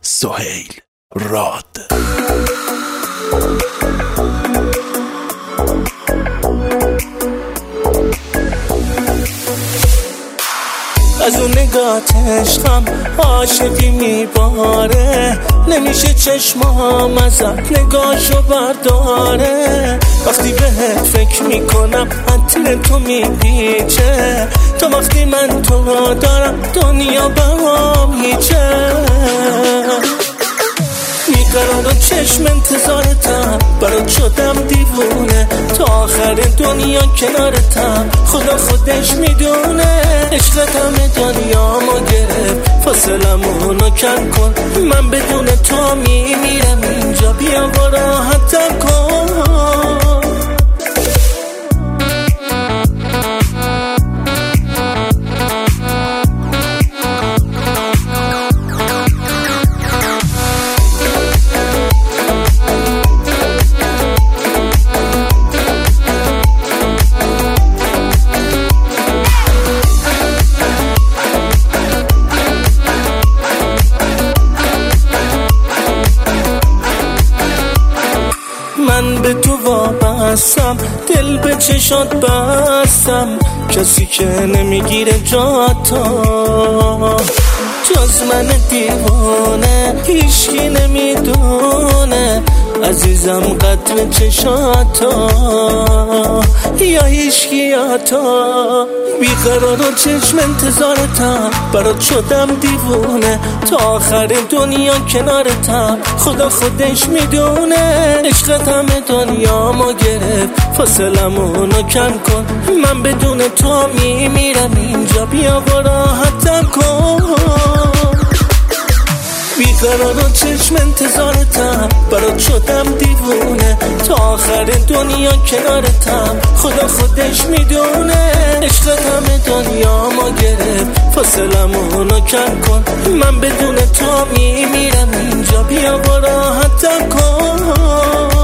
سهیل راد. از اون نگات عشقم عاشقی میباره، نمیشه چشمام ازت نگاشو برداره. وقتی بهت فکر میکنم عطر تو میپیچه، تا وقتی من تو را دارم دنیا برام هیچه. بیقرار و چشم انتظارتم، برات شدم دیوونه، تا آخر دنیا کنارتم، خدا خودش میدونه. عشقت همه دنیامو گرفت، فاصلمونو کم کن، من بدون تو میمیرم اینجا، بیا و راحتم کن. من به تو وابستم، دل به چشات بستم، کسی که نمیگیره جاتو جز من دیوانه، هیچکی نمیدونه عزیزم قدر چشاتو یا هیچکی یا تو. بیقرار و چشم انتظارتم، برات شدم دیوونه، تا آخر دنیا کنارتم، خدا خودش میدونه. عشقت همه دنیامو گرفت، فاصلمونو کم کن، من بدون تو میمیرم اینجا، بیا و راحتم کن. بیقرار و چشم انتظارتم، برات شدم دیوونه، تا آخر دنیا کنارتم، خدا خودش میدونه. عشقت همه دنیامو گرفت، فاصلمونو کم کن، من بدون تو میمیرم اینجا، بیا و راحتم کن.